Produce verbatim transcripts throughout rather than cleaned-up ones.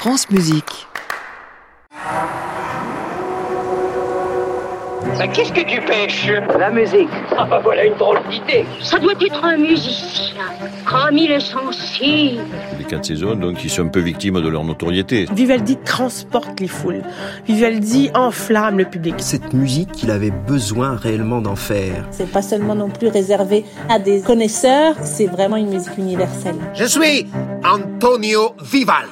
France Musique. Bah, qu'est-ce que tu pêches? La musique. Ah bah voilà une drôle d'idée. Ça doit être un musicien, comme il est sensible. Les quatre saisons, donc, ils sont un peu victimes de leur notoriété. Vivaldi transporte les foules. Vivaldi enflamme le public. Cette musique, il avait besoin réellement d'en faire. C'est pas seulement non plus réservé à des connaisseurs, c'est vraiment une musique universelle. Je suis Antonio Vivaldi.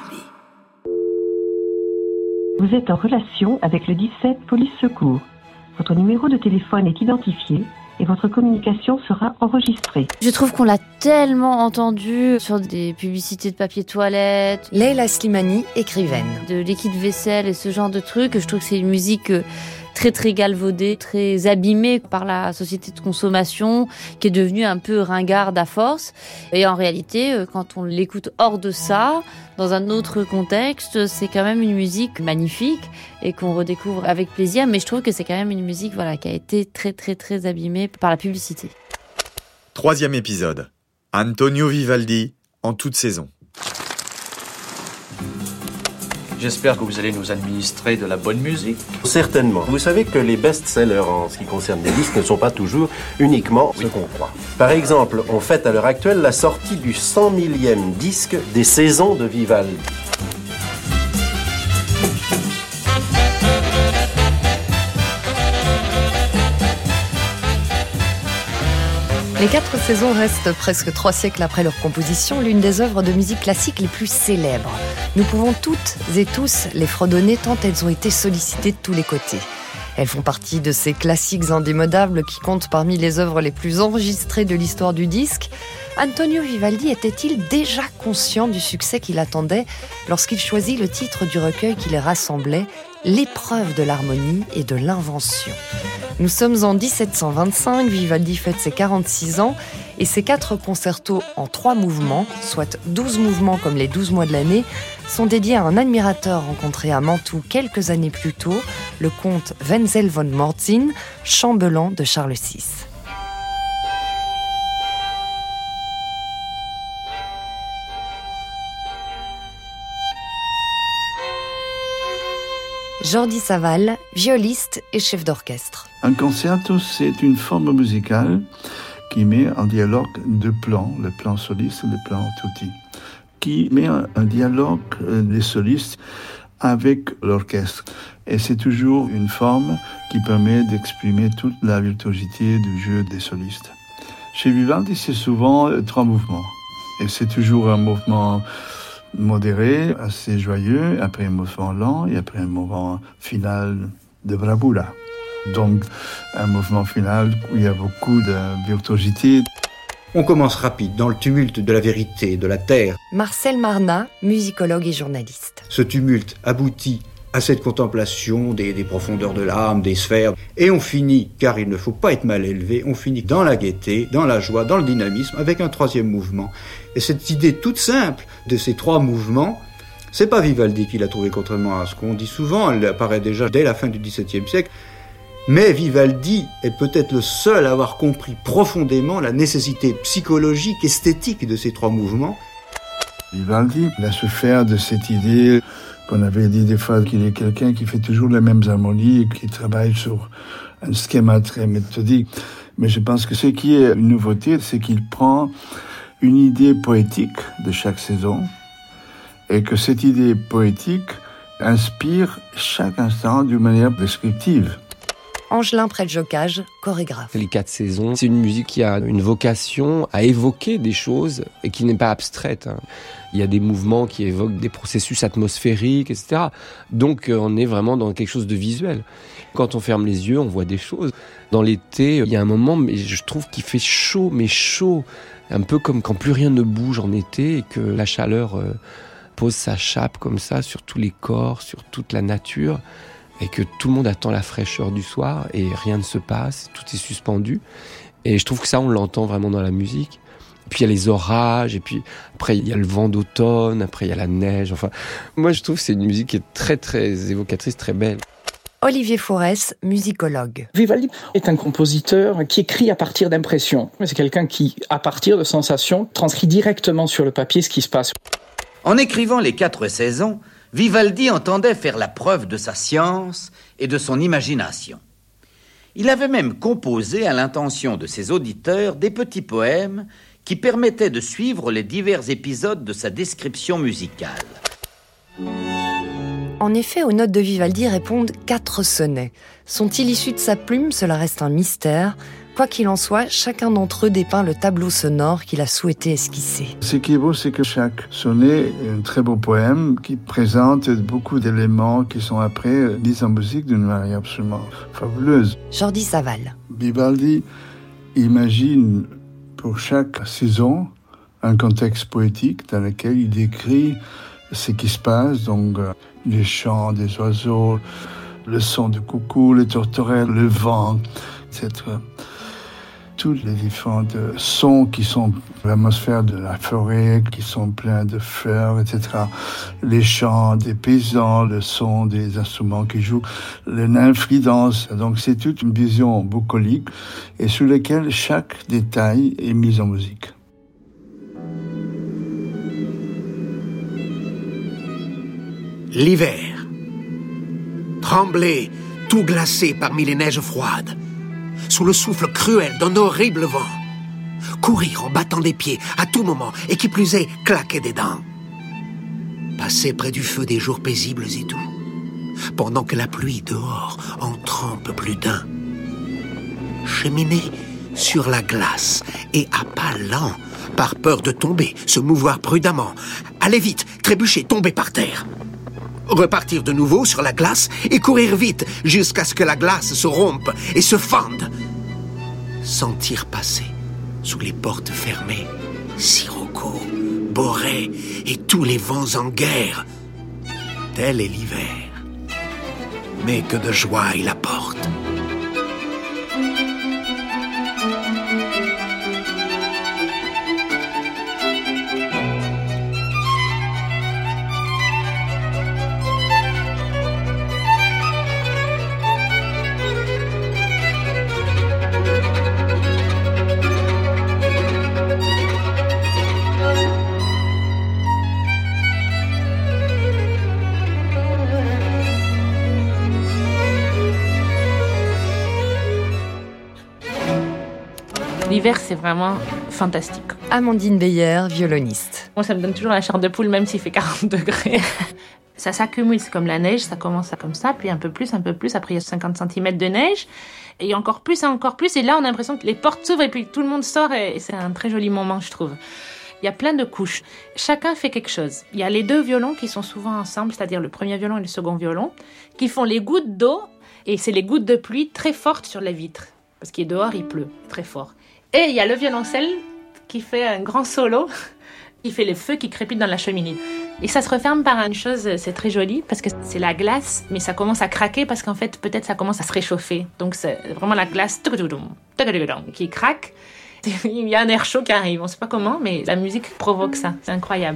Vous êtes en relation avec le dix-sept Police Secours. Votre numéro de téléphone est identifié et votre communication sera enregistrée. Je trouve qu'on l'a tellement entendu sur des publicités de papier toilette. Leila Slimani, écrivaine. De liquide vaisselle et ce genre de trucs. Je trouve que c'est une musique très très galvaudée, très abîmée par la société de consommation, qui est devenue un peu ringarde à force. Et en réalité, quand on l'écoute hors de ça, dans un autre contexte, c'est quand même une musique magnifique et qu'on redécouvre avec plaisir. Mais je trouve que c'est quand même une musique voilà, qui a été très très très abîmée par la publicité. Troisième épisode. Antonio Vivaldi en toute saison. J'espère que vous allez nous administrer de la bonne musique. Certainement. Vous savez que les best-sellers en ce qui concerne les disques ne sont pas toujours uniquement oui. ce qu'on croit. Par exemple, on fête à l'heure actuelle la sortie du cent millième disque des saisons de Vivaldi. Les quatre saisons restent presque trois siècles après leur composition l'une des œuvres de musique classique les plus célèbres. Nous pouvons toutes et tous les fredonner tant elles ont été sollicitées de tous les côtés. Elles font partie de ces classiques indémodables qui comptent parmi les œuvres les plus enregistrées de l'histoire du disque. Antonio Vivaldi était-il déjà conscient du succès qu'il attendait lorsqu'il choisit le titre du recueil qui les rassemblait, L'épreuve de l'harmonie et de l'invention. Nous sommes en dix-sept cent vingt-cinq, Vivaldi fête ses quarante-six ans et ses quatre concertos en trois mouvements, soit douze mouvements comme les douze mois de l'année, sont dédiés à un admirateur rencontré à Mantoue quelques années plus tôt, le comte Wenzel von Morzin, chambellan de Charles six. Jordi Savall, violiste et chef d'orchestre. Un concerto, c'est une forme musicale qui met en dialogue deux plans, le plan soliste et le plan tutti, qui met un dialogue des solistes avec l'orchestre. Et c'est toujours une forme qui permet d'exprimer toute la virtuosité du jeu des solistes. Chez Vivaldi, c'est souvent trois mouvements. Et c'est toujours un mouvement modéré, assez joyeux, après un mouvement lent et après un mouvement final de bravura. Donc, un mouvement final où il y a beaucoup de virtuosité. On commence rapide, dans le tumulte de la vérité, de la terre. Marcel Marnat, musicologue et journaliste. Ce tumulte aboutit à cette contemplation des, des profondeurs de l'âme, des sphères. Et on finit, car il ne faut pas être mal élevé, on finit dans la gaieté, dans la joie, dans le dynamisme, avec un troisième mouvement. Et cette idée toute simple de ces trois mouvements, c'est pas Vivaldi qui l'a trouvée, contrairement à ce qu'on dit souvent, elle apparaît déjà dès la fin du dix-septième siècle. Mais Vivaldi est peut-être le seul à avoir compris profondément la nécessité psychologique, esthétique de ces trois mouvements. Vivaldi, il a souffert de cette idée qu'on avait dit des fois qu'il est quelqu'un qui fait toujours les mêmes harmonies et qui travaille sur un schéma très méthodique. Mais je pense que ce qui est une nouveauté, c'est qu'il prend une idée poétique de chaque saison et que cette idée poétique inspire chaque instant d'une manière descriptive. Angelin Preljocaj, chorégraphe. Les quatre saisons, c'est une musique qui a une vocation à évoquer des choses et qui n'est pas abstraite. Il y a des mouvements qui évoquent des processus atmosphériques, et cetera. Donc on est vraiment dans quelque chose de visuel. Quand on ferme les yeux, on voit des choses. Dans l'été, il y a un moment, mais je trouve qu'il fait chaud, mais chaud. Un peu comme quand plus rien ne bouge en été et que la chaleur euh, pose sa chape comme ça sur tous les corps, sur toute la nature. Et que tout le monde attend la fraîcheur du soir et rien ne se passe, tout est suspendu. Et je trouve que ça, on l'entend vraiment dans la musique. Et puis il y a les orages, et puis après il y a le vent d'automne, après il y a la neige. Enfin, moi je trouve que c'est une musique qui est très très évocatrice, très belle. Olivier Faurès, musicologue. Vivaldi est un compositeur qui écrit à partir d'impressions. C'est quelqu'un qui, à partir de sensations, transcrit directement sur le papier ce qui se passe. En écrivant les quatre saisons, Vivaldi entendait faire la preuve de sa science et de son imagination. Il avait même composé à l'intention de ses auditeurs des petits poèmes qui permettaient de suivre les divers épisodes de sa description musicale. En effet, aux notes de Vivaldi répondent quatre sonnets. Sont-ils issus de sa plume ? Cela reste un mystère. Quoi qu'il en soit, chacun d'entre eux dépeint le tableau sonore qu'il a souhaité esquisser. Ce qui est beau, c'est que chaque sonnet est un très beau poème qui présente beaucoup d'éléments qui sont après mis en musique d'une manière absolument fabuleuse. Jordi Saval. Vivaldi imagine pour chaque saison un contexte poétique dans lequel il décrit ce qui se passe, donc euh, les chants des oiseaux, le son du coucou, les tourterelles, le vent, et cetera. Tous les différents sons qui sont l'atmosphère de la forêt, qui sont pleins de fleurs, et cetera. Les chants des paysans, le son des instruments qui jouent, les nymphes qui dansent. Donc c'est toute une vision bucolique et sur laquelle chaque détail est mis en musique. L'hiver. Trembler, tout glacé parmi les neiges froides, sous le souffle cruel d'un horrible vent. Courir en battant des pieds à tout moment, et qui plus est, claquer des dents. Passer près du feu des jours paisibles et doux, pendant que la pluie dehors en trempe plus d'un. Cheminer sur la glace, et à pas lents, par peur de tomber, se mouvoir prudemment. Aller vite, trébucher, tomber par terre. Repartir de nouveau sur la glace et courir vite jusqu'à ce que la glace se rompe et se fende. Sentir passer sous les portes fermées Sirocco, Borée et tous les vents en guerre. Tel est l'hiver, mais que de joie il apporte. L'hiver, c'est vraiment fantastique. Amandine Beyer, violoniste. Moi, ça me donne toujours la chair de poule, même s'il fait quarante degrés. Ça s'accumule, c'est comme la neige, ça commence à comme ça, puis un peu plus, un peu plus, après il y a cinquante centimètres de neige, et encore plus, et encore plus, et là on a l'impression que les portes s'ouvrent et puis tout le monde sort, et c'est un très joli moment, je trouve. Il y a plein de couches. Chacun fait quelque chose. Il y a les deux violons qui sont souvent ensemble, c'est-à-dire le premier violon et le second violon, qui font les gouttes d'eau, et c'est les gouttes de pluie très fortes sur la vitre, parce qu'il est dehors, il pleut très fort. Et il y a le violoncelle qui fait un grand solo, qui fait les feux qui crépitent dans la cheminée. Et ça se referme par une chose, c'est très joli, parce que c'est la glace, mais ça commence à craquer, parce qu'en fait, peut-être ça commence à se réchauffer. Donc c'est vraiment la glace qui craque. Il y a un air chaud qui arrive, on ne sait pas comment, mais la musique provoque ça, c'est incroyable.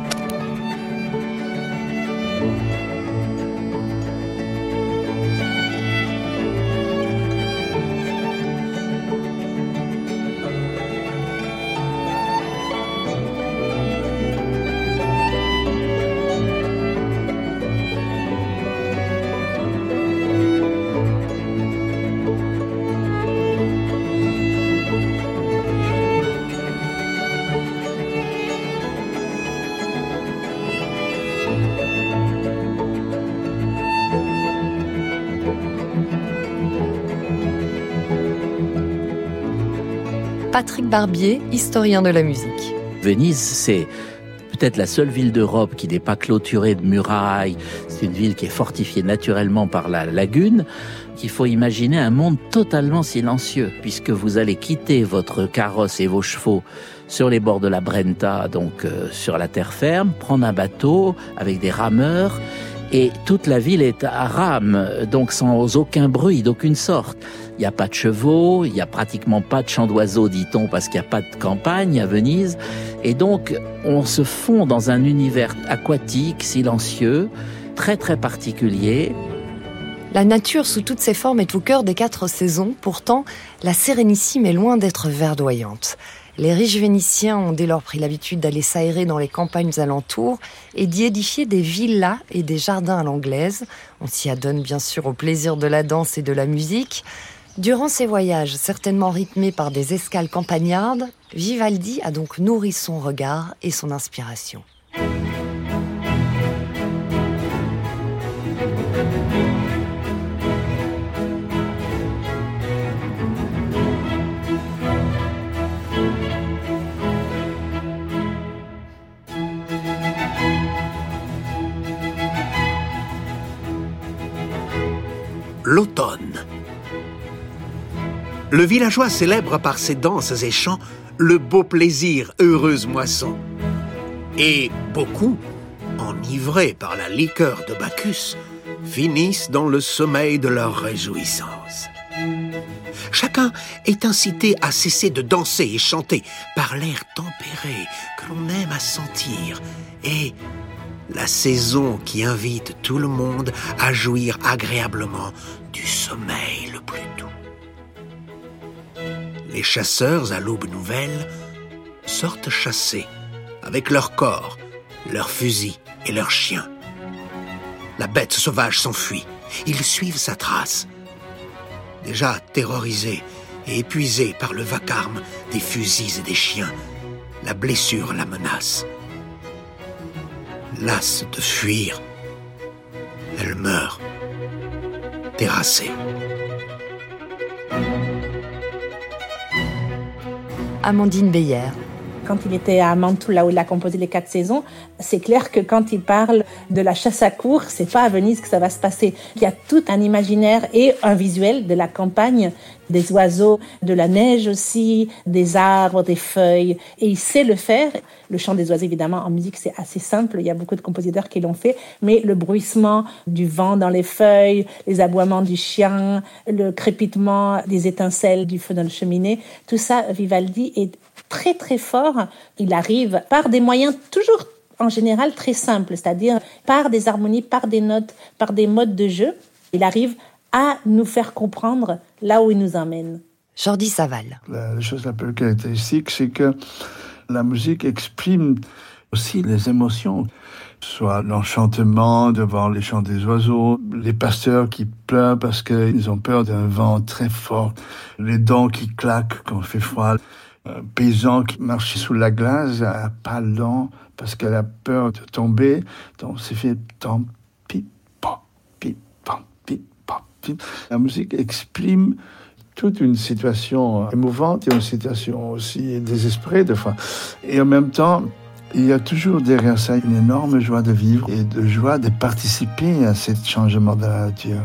Patrick Barbier, historien de la musique. Venise, c'est peut-être la seule ville d'Europe qui n'est pas clôturée de murailles. C'est une ville qui est fortifiée naturellement par la lagune. Il faut imaginer un monde totalement silencieux, puisque vous allez quitter votre carrosse et vos chevaux sur les bords de la Brenta, donc euh, sur la terre ferme, prendre un bateau avec des rameurs, et toute la ville est à rame, donc sans aucun bruit d'aucune sorte. Il n'y a pas de chevaux, il n'y a pratiquement pas de chants d'oiseaux, dit-on, parce qu'il n'y a pas de campagne à Venise. Et donc, on se fond dans un univers aquatique, silencieux, très très particulier. La nature sous toutes ses formes est au cœur des quatre saisons. Pourtant, la Sérénissime est loin d'être verdoyante. Les riches Vénitiens ont dès lors pris l'habitude d'aller s'aérer dans les campagnes alentours et d'y édifier des villas et des jardins à l'anglaise. On s'y adonne bien sûr au plaisir de la danse et de la musique. Durant ces voyages, certainement rythmés par des escales campagnardes, Vivaldi a donc nourri son regard et son inspiration. L'automne. Le villageois célèbre par ses danses et chants le beau plaisir, heureuse moisson. Et beaucoup, enivrés par la liqueur de Bacchus, finissent dans le sommeil de leur réjouissance. Chacun est incité à cesser de danser et chanter par l'air tempéré que l'on aime à sentir et la saison qui invite tout le monde à jouir agréablement du sommeil le plus doux. Les chasseurs à l'aube nouvelle sortent chasser avec leur corps, leurs fusils et leurs chiens. La bête sauvage s'enfuit. Ils suivent sa trace. Déjà terrorisés et épuisés par le vacarme des fusils et des chiens, la blessure la menace. Lasse de fuir, elle meurt, terrassée. Amandine Beyer. Quand il était à Mantoue, là où il a composé les quatre saisons, c'est clair que quand il parle de la chasse à courre, c'est pas à Venise que ça va se passer. Il y a tout un imaginaire et un visuel de la campagne, des oiseaux, de la neige aussi, des arbres, des feuilles. Et il sait le faire. Le chant des oiseaux, évidemment, en musique, c'est assez simple. Il y a beaucoup de compositeurs qui l'ont fait. Mais le bruissement du vent dans les feuilles, les aboiements du chien, le crépitement des étincelles du feu dans la cheminée, tout ça, Vivaldi est très très fort. Il arrive par des moyens toujours en général très simples, c'est-à-dire par des harmonies, par des notes, par des modes de jeu. Il arrive à nous faire comprendre là où il nous emmène. Jordi Saval. La chose la plus caractéristique, c'est que la musique exprime aussi les émotions, soit l'enchantement de voir les chants des oiseaux, les pasteurs qui pleurent parce qu'ils ont peur d'un vent très fort, les dents qui claquent quand il fait froid, un paysan qui marche sous la glace à pas lent parce qu'elle a peur de tomber, donc c'est fait tant pip pop pip pop pip pop pip. La musique exprime toute une situation émouvante et une situation aussi désespérée des fois. Et en même temps, il y a toujours derrière ça une énorme joie de vivre et de joie de participer à ce changement de la nature.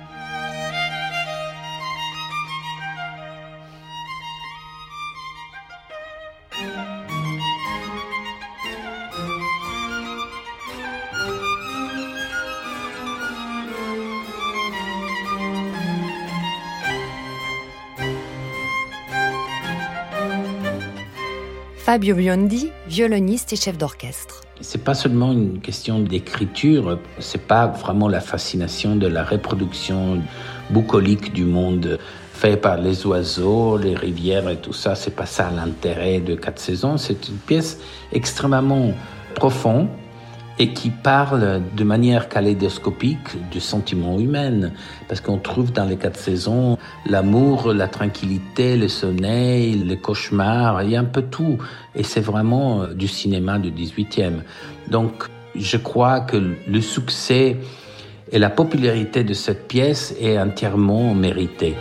Fabio Biondi, violoniste et chef d'orchestre. C'est pas seulement une question d'écriture, c'est pas vraiment la fascination de la reproduction bucolique du monde fait par les oiseaux, les rivières et tout ça. C'est pas ça l'intérêt de Quatre saisons. C'est une pièce extrêmement profonde et qui parle de manière kaléidoscopique du sentiment humain. Parce qu'on trouve dans les Quatre saisons l'amour, la tranquillité, le sommeil, le cauchemar, il y a un peu tout. Et c'est vraiment du cinéma du dix-huitième. Donc, je crois que le succès et la popularité de cette pièce est entièrement méritée.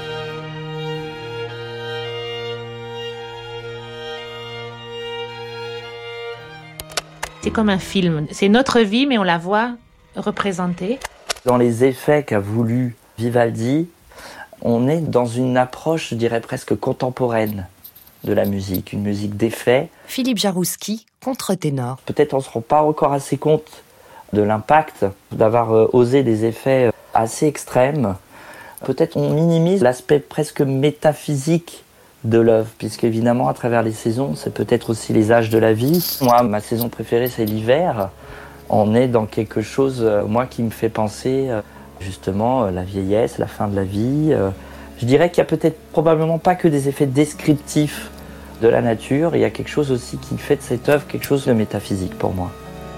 C'est comme un film. C'est notre vie, mais on la voit représentée. Dans les effets qu'a voulu Vivaldi, on est dans une approche, je dirais, presque contemporaine de la musique, une musique d'effets. Philippe Jarouski, contre-ténor. Peut-être on ne se rend pas encore assez compte de l'impact d'avoir euh, osé des effets assez extrêmes. Peut-être on minimise l'aspect presque métaphysique de l'œuvre, puisque évidemment à travers les saisons, c'est peut-être aussi les âges de la vie. Moi, ma saison préférée, c'est l'hiver. On est dans quelque chose, euh, moi, qui me fait penser euh, justement euh, la vieillesse, la fin de la vie. Euh, je dirais qu'il y a peut-être probablement pas que des effets descriptifs de la nature. Il y a quelque chose aussi qui fait de cette œuvre quelque chose de métaphysique pour moi.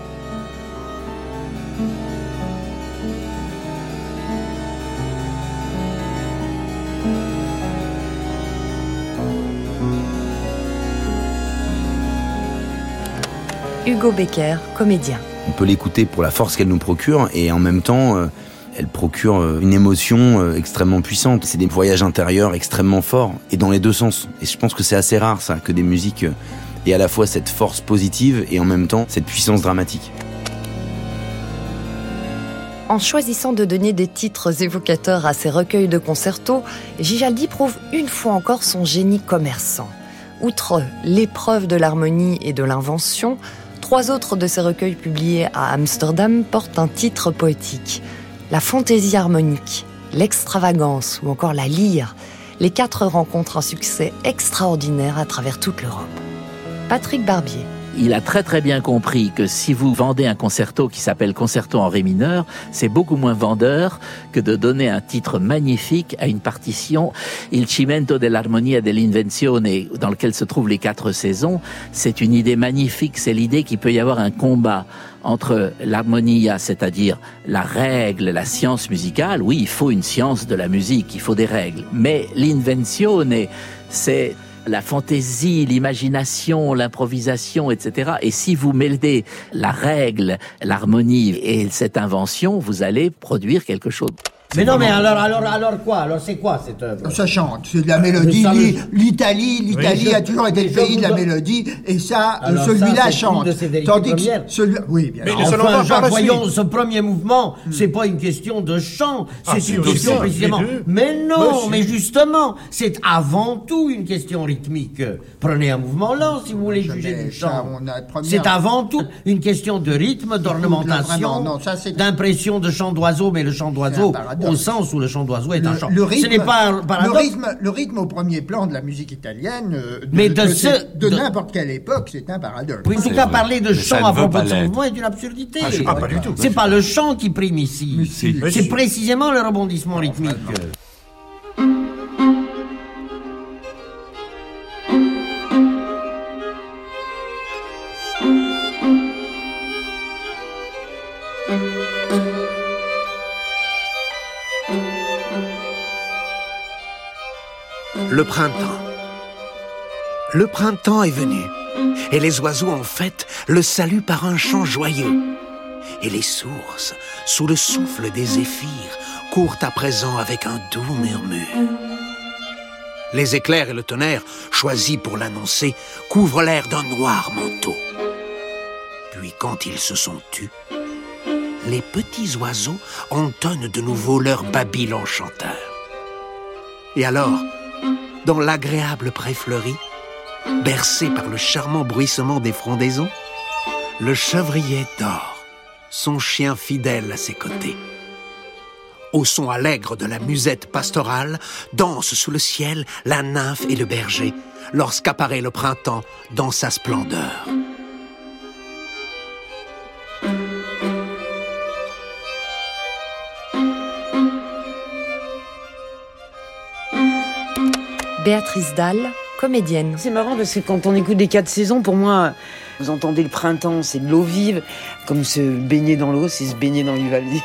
Hugo Becker, comédien. On peut l'écouter pour la force qu'elle nous procure et en même temps, euh, elle procure euh, une émotion euh, extrêmement puissante. C'est des voyages intérieurs extrêmement forts et dans les deux sens. Et je pense que c'est assez rare ça, que des musiques euh, aient à la fois cette force positive et en même temps cette puissance dramatique. En choisissant de donner des titres évocateurs à ses recueils de concertos, Vivaldi prouve une fois encore son génie commerçant. Outre l'épreuve de l'harmonie et de l'invention, trois autres de ses recueils publiés à Amsterdam portent un titre poétique. La fantaisie harmonique, l'extravagance ou encore la lyre. Les quatre rencontrent un succès extraordinaire à travers toute l'Europe. Patrick Barbier. Il a très très bien compris que si vous vendez un concerto qui s'appelle Concerto en ré mineur, c'est beaucoup moins vendeur que de donner un titre magnifique à une partition. Il cimento dell'armonia e dell'invenzione, dans lequel se trouvent les quatre saisons. C'est une idée magnifique, c'est l'idée qu'il peut y avoir un combat entre l'harmonia, c'est-à-dire la règle, la science musicale. Oui, il faut une science de la musique, il faut des règles. Mais l'invenzione, c'est la fantaisie, l'imagination, l'improvisation, et cetera. Et si vous mêlez la règle, l'harmonie et cette invention, vous allez produire quelque chose. Mais non, mais alors, alors, alors quoi? Alors c'est quoi cette œuvre? Ça chante, c'est de la mélodie. Ça, L'I- L'Italie, l'Italie Oui, a toujours été le je pays vous de la donne- mélodie, et ça, Alors celui-là ça, c'est chante. une de ses vérités Tandis que premières. celui, oui, bien Mais sûr. enfin, Enfin, Jacques, la voyons, suite. ce premier mouvement, c'est pas une question de chant, Ah, c'est si, une aussi, question les précisément. deux. Mais Bah, non, si. mais justement, c'est avant tout une question rythmique. Prenez un mouvement lent si vous voulez juger du ça, chant. on a première- C'est avant tout une question de rythme, d'ornementation, vraiment, non, ça, c'est- d'impression de chant d'oiseau, mais le chant d'oiseau paradoxe. au sens où le chant d'oiseau est un chant. Le rythme, Ce n'est pas un le paradoxe. rythme, le rythme au premier plan de la musique italienne, euh, de, Mais de de, ce- cette- de de- n'importe quelle époque, c'est un paradoxe. Oui, en tout cas, parler de Mais ça chant ne à veut propos pas de son l'être. mouvement est une absurdité. Ah, je- ah, pas du tout. C'est pas le chant qui prime ici. si. Mais C'est si. précisément le rebondissement rythmique. Le printemps. Le printemps est venu, et les oiseaux en fête le saluent par un chant joyeux. Et les sources, sous le souffle des zéphyrs, courent à présent avec un doux murmure. Les éclairs et le tonnerre, choisis pour l'annoncer, couvrent l'air d'un noir manteau. Puis quand ils se sont tus, les petits oiseaux entonnent de nouveau leur babil enchanteur. Et alors, dans l'agréable pré fleuri, bercé par le charmant bruissement des frondaisons, le chevrier dort, son chien fidèle à ses côtés. Au son allègre de la musette pastorale, dansent sous le ciel la nymphe et le berger, lorsqu'apparaît le printemps dans sa splendeur. Béatrice Dalle, comédienne. C'est marrant parce que quand on écoute les quatre saisons, pour moi, vous entendez le printemps, c'est de l'eau vive, comme se baigner dans l'eau, c'est se baigner dans Vivaldi.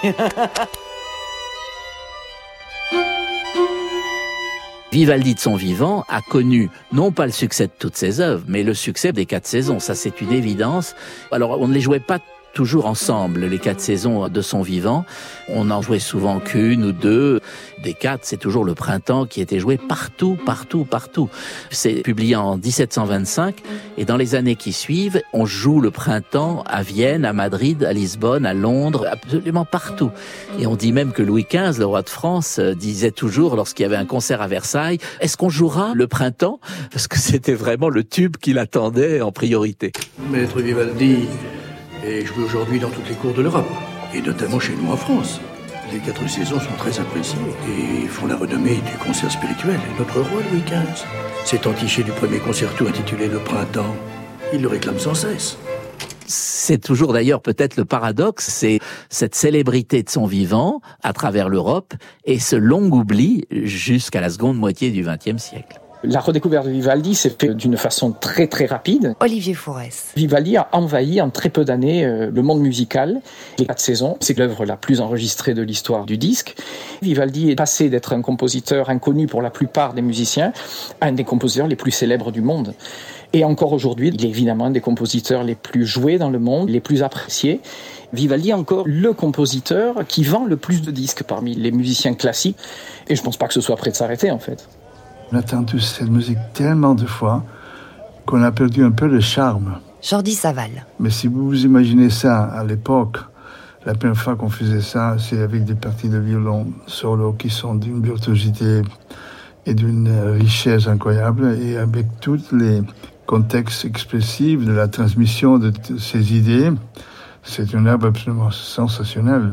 Vivaldi de son vivant a connu non pas le succès de toutes ses œuvres, mais le succès des quatre saisons. Ça, c'est une évidence. Alors, on ne les jouait pas toujours ensemble, les quatre saisons de son vivant. On en jouait souvent qu'une ou deux. Des quatre, c'est toujours le printemps qui était joué partout, partout, partout. C'est publié en dix-sept cent vingt-cinq, et dans les années qui suivent, on joue le printemps à Vienne, à Madrid, à Lisbonne, à Londres, absolument partout. Et on dit même que Louis quinze, le roi de France, disait toujours, lorsqu'il y avait un concert à Versailles, « Est-ce qu'on jouera le printemps ?» Parce que c'était vraiment le tube qu'il attendait en priorité. Maître Vivaldi est joué aujourd'hui dans toutes les cours de l'Europe, et notamment chez nous en France. Les quatre saisons sont très appréciées et font la renommée du concert spirituel. Et notre roi Louis quinze s'est entiché du premier concerto intitulé Le Printemps. Il le réclame sans cesse. C'est toujours d'ailleurs peut-être le paradoxe, c'est cette célébrité de son vivant à travers l'Europe et ce long oubli jusqu'à la seconde moitié du vingtième siècle. La redécouverte de Vivaldi s'est faite d'une façon très très rapide. Olivier Faurès. Vivaldi a envahi en très peu d'années le monde musical. Les quatre saisons, c'est l'œuvre la plus enregistrée de l'histoire du disque. Vivaldi est passé d'être un compositeur inconnu pour la plupart des musiciens à un des compositeurs les plus célèbres du monde. Et encore aujourd'hui, il est évidemment un des compositeurs les plus joués dans le monde, les plus appréciés. Vivaldi est encore le compositeur qui vend le plus de disques parmi les musiciens classiques. Et je ne pense pas que ce soit prêt de s'arrêter en fait. On a entendu cette musique tellement de fois qu'on a perdu un peu le charme. Jordi Saval. Mais si vous vous imaginez ça à l'époque, la première fois qu'on faisait ça, c'est avec des parties de violon solo qui sont d'une virtuosité et d'une richesse incroyable, et avec tous les contextes expressifs de la transmission de t- ces idées, c'est une œuvre absolument sensationnelle.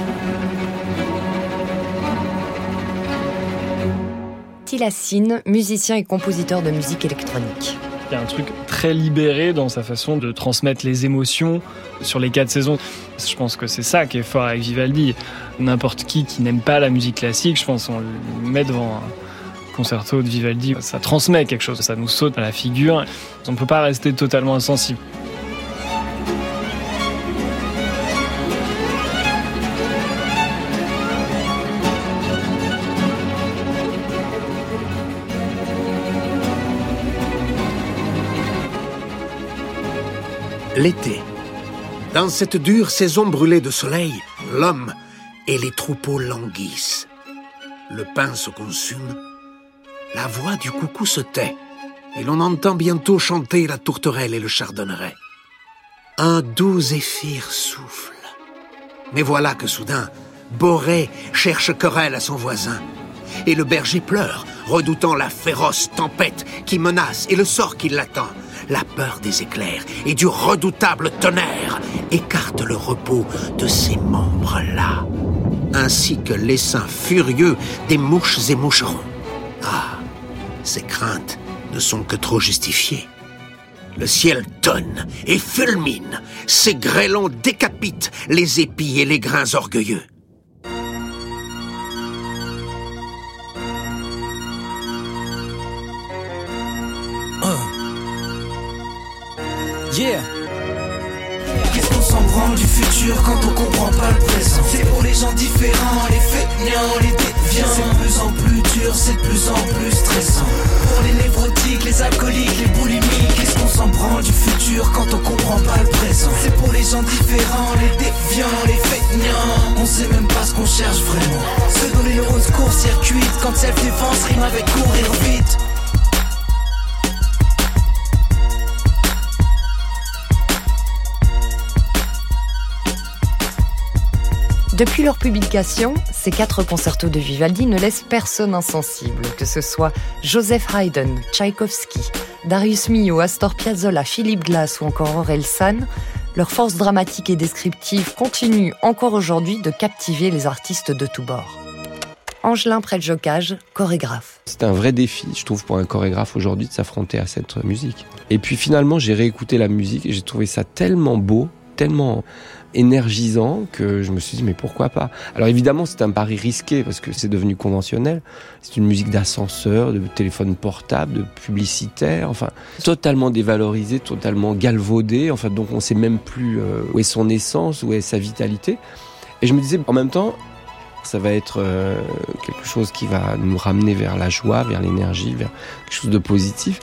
Tilassine, musicien et compositeur de musique électronique. Il y a un truc très libéré dans sa façon de transmettre les émotions sur les quatre saisons. Je pense que c'est ça qui est fort avec Vivaldi. N'importe qui qui n'aime pas la musique classique, je pense qu'on le met devant un concerto de Vivaldi, ça transmet quelque chose, ça nous saute à la figure. On ne peut pas rester totalement insensible. L'été. Dans cette dure saison brûlée de soleil, l'homme et les troupeaux languissent. Le pain se consume, la voix du coucou se tait, et l'on entend bientôt chanter la tourterelle et le chardonneret. Un doux zéphyr souffle. Mais voilà que soudain, Borée cherche querelle à son voisin, et le berger pleure, redoutant la féroce tempête qui menace et le sort qui l'attend. La peur des éclairs et du redoutable tonnerre écarte le repos de ces membres-là, ainsi que l'essaim furieux des mouches et moucherons. Ah, ces craintes ne sont que trop justifiées. Le ciel tonne et fulmine, ces grêlons décapitent les épis et les grains orgueilleux. Yeah. Qu'est-ce qu'on s'en branle du futur quand on comprend pas le présent? C'est pour les gens différents, les feignants, les déviants. C'est de plus en plus dur, c'est de plus en plus stressant. Pour les névrotiques, les alcooliques, les boulimiques. Qu'est-ce qu'on s'en branle du futur quand on comprend pas le présent? C'est pour les gens différents, les déviants, les feignants. On sait même pas ce qu'on cherche vraiment. Ceux dont les neurones court-circuitent quand self-défense rime avec courir vite. Depuis leur publication, ces quatre concertos de Vivaldi ne laissent personne insensible, que ce soit Joseph Haydn, Tchaïkovski, Darius Milhaud, Astor Piazzolla, Philip Glass ou encore Orelsan. Leur force dramatique et descriptive continue encore aujourd'hui de captiver les artistes de tous bords. Angelin Preljocaj, chorégraphe. C'est un vrai défi, je trouve, pour un chorégraphe aujourd'hui de s'affronter à cette musique. Et puis finalement, j'ai réécouté la musique et j'ai trouvé ça tellement beau, tellement énergisant que je me suis dit mais pourquoi pas. Alors évidemment c'est un pari risqué parce que c'est devenu conventionnel, c'est une musique d'ascenseur, de téléphone portable, de publicitaire, enfin totalement dévalorisée, totalement galvaudée, enfin donc on sait même plus euh, où est son essence, où est sa vitalité. Et je me disais en même temps ça va être euh, quelque chose qui va nous ramener vers la joie, vers l'énergie, vers quelque chose de positif.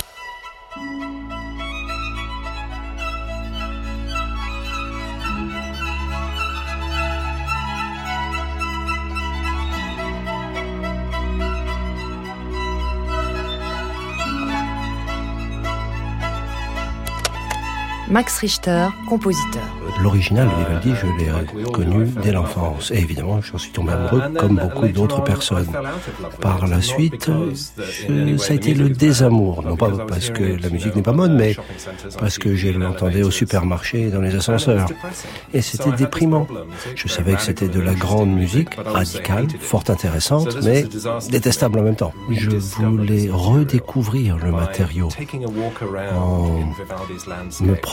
Max Richter, compositeur. L'original de Vivaldi, je l'ai connu dès l'enfance. Et évidemment, j'en suis tombé amoureux comme beaucoup d'autres personnes. Par la suite, euh, ça a été le désamour. Non pas parce que la musique n'est pas bonne, mais parce que je l'entendais au supermarché et dans les ascenseurs. Et c'était déprimant. Je savais que c'était de la grande musique, radicale, fort intéressante, mais détestable en même temps. Je voulais redécouvrir le matériau en me promenant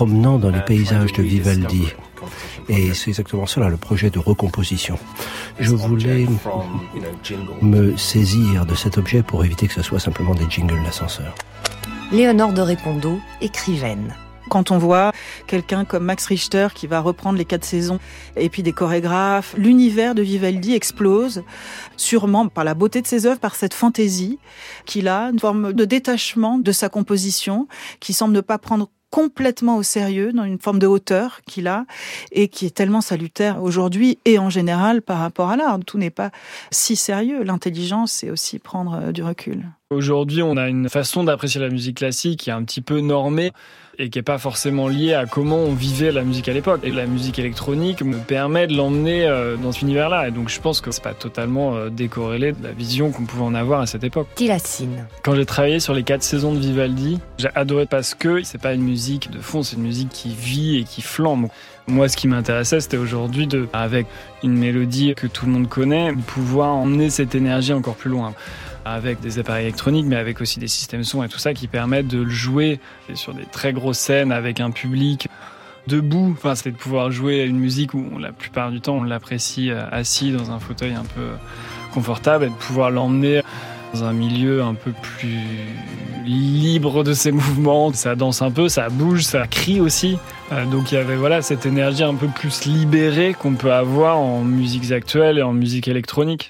promenant dans les paysages de Vivaldi. Et c'est exactement cela, le projet de recomposition. Je voulais me saisir de cet objet pour éviter que ce soit simplement des jingles d'ascenseur. Léonore de Répondeau, écrivaine. Quand on voit quelqu'un comme Max Richter qui va reprendre les quatre saisons et puis des chorégraphes, l'univers de Vivaldi explose, sûrement par la beauté de ses œuvres, par cette fantaisie qu'il a, une forme de détachement de sa composition qui semble ne pas prendre complètement au sérieux, dans une forme de hauteur qu'il a et qui est tellement salutaire aujourd'hui et en général par rapport à l'art. Tout n'est pas si sérieux. L'intelligence, c'est aussi prendre du recul. Aujourd'hui, on a une façon d'apprécier la musique classique qui est un petit peu normée et qui n'est pas forcément liée à comment on vivait la musique à l'époque. Et la musique électronique me permet de l'emmener dans cet univers-là. Et donc je pense que c'est pas totalement décorrélé de la vision qu'on pouvait en avoir à cette époque. Tilacine. Quand j'ai travaillé sur les quatre saisons de Vivaldi, j'ai adoré parce que c'est pas une musique de fond, c'est une musique qui vit et qui flambe. Moi, ce qui m'intéressait, c'était aujourd'hui, de, avec une mélodie que tout le monde connaît, de pouvoir emmener cette énergie encore plus loin. Avec des appareils électroniques, mais avec aussi des systèmes son et tout ça qui permettent de le jouer sur des très grosses scènes avec un public debout. Enfin, c'était de pouvoir jouer une musique où la plupart du temps on l'apprécie assis dans un fauteuil un peu confortable et de pouvoir l'emmener dans un milieu un peu plus libre de ses mouvements. Ça danse un peu, ça bouge, ça crie aussi. Donc il y avait voilà cette énergie un peu plus libérée qu'on peut avoir en musiques actuelles et en musique électronique.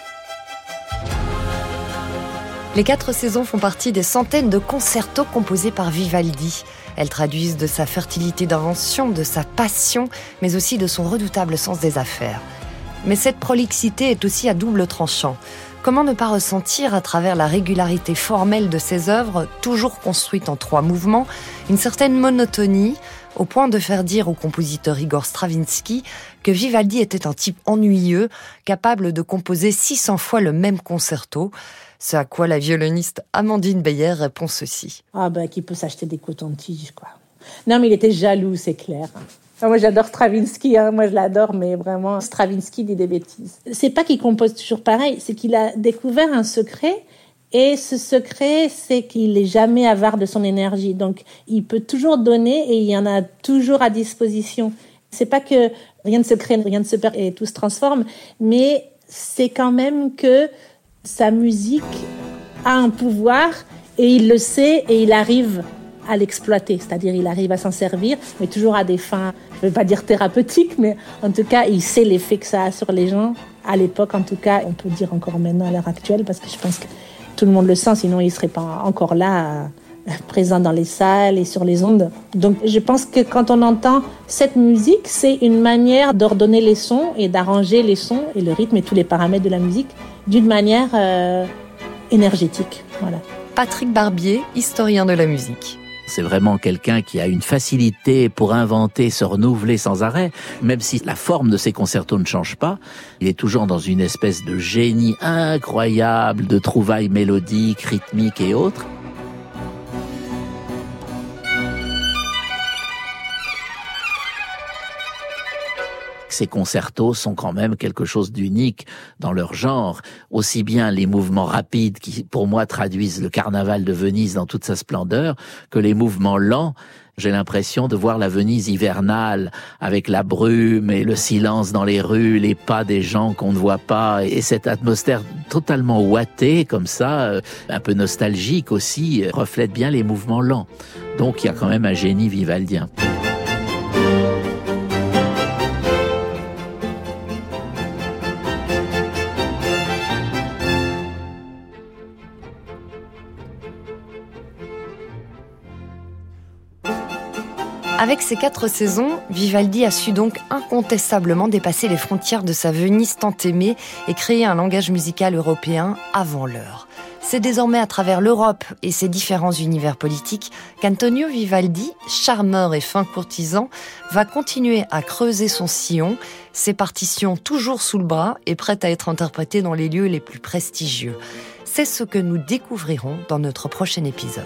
Les quatre saisons font partie des centaines de concertos composés par Vivaldi. Elles traduisent de sa fertilité d'invention, de sa passion, mais aussi de son redoutable sens des affaires. Mais cette prolixité est aussi à double tranchant. Comment ne pas ressentir, à travers la régularité formelle de ses œuvres, toujours construites en trois mouvements, une certaine monotonie, au point de faire dire au compositeur Igor Stravinsky que Vivaldi était un type ennuyeux, capable de composer six cents fois le même concerto. Ce à quoi la violoniste Amandine Beyer répond ceci. Ah ben, qui peut s'acheter des cotons-tiges, quoi. Non, mais il était jaloux, c'est clair. Ah, moi, j'adore Stravinsky, hein. Moi, je l'adore, mais vraiment, Stravinsky dit des bêtises. C'est pas qu'il compose toujours pareil, c'est qu'il a découvert un secret, et ce secret, c'est qu'il est jamais avare de son énergie. Donc, il peut toujours donner, et il y en a toujours à disposition. C'est pas que rien ne se crée, rien ne se perd, et tout se transforme, mais c'est quand même que sa musique a un pouvoir et il le sait et il arrive à l'exploiter, c'est-à-dire il arrive à s'en servir, mais toujours à des fins, je ne veux pas dire thérapeutiques, mais en tout cas, il sait l'effet que ça a sur les gens. À l'époque, en tout cas, on peut dire encore maintenant à l'heure actuelle, parce que je pense que tout le monde le sent, sinon il ne serait pas encore là, présent dans les salles et sur les ondes. Donc je pense que quand on entend cette musique, c'est une manière d'ordonner les sons et d'arranger les sons et le rythme et tous les paramètres de la musique d'une manière euh, énergétique. Voilà. Patrick Barbier, historien de la musique. C'est vraiment quelqu'un qui a une facilité pour inventer, se renouveler sans arrêt. Même si la forme de ses concertos ne change pas, il est toujours dans une espèce de génie incroyable de trouvailles mélodiques, rythmiques et autres. Ces concertos sont quand même quelque chose d'unique dans leur genre. Aussi bien les mouvements rapides qui, pour moi, traduisent le carnaval de Venise dans toute sa splendeur, que les mouvements lents. J'ai l'impression de voir la Venise hivernale, avec la brume et le silence dans les rues, les pas des gens qu'on ne voit pas, et cette atmosphère totalement ouatée, comme ça, un peu nostalgique aussi, reflète bien les mouvements lents. Donc il y a quand même un génie vivaldien. Avec ces quatre saisons, Vivaldi a su donc incontestablement dépasser les frontières de sa Venise tant aimée et créer un langage musical européen avant l'heure. C'est désormais à travers l'Europe et ses différents univers politiques qu'Antonio Vivaldi, charmeur et fin courtisan, va continuer à creuser son sillon, ses partitions toujours sous le bras et prêtes à être interprétées dans les lieux les plus prestigieux. C'est ce que nous découvrirons dans notre prochain épisode.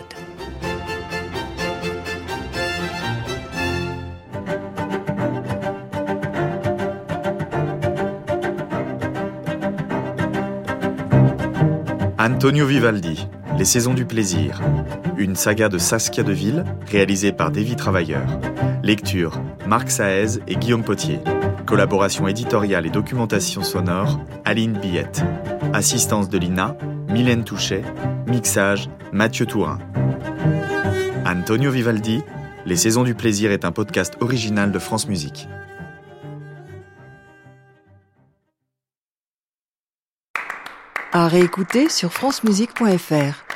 Antonio Vivaldi, Les Saisons du Plaisir, une saga de Saskia Deville, réalisée par Davy Travailleur. Lecture, Marc Saez et Guillaume Potier. Collaboration éditoriale et documentation sonore, Aline Billette. Assistance de Lina, Mylène Touchet. Mixage, Mathieu Tourin. Antonio Vivaldi, Les Saisons du Plaisir est un podcast original de France Musique. À réécouter sur francemusique point f r.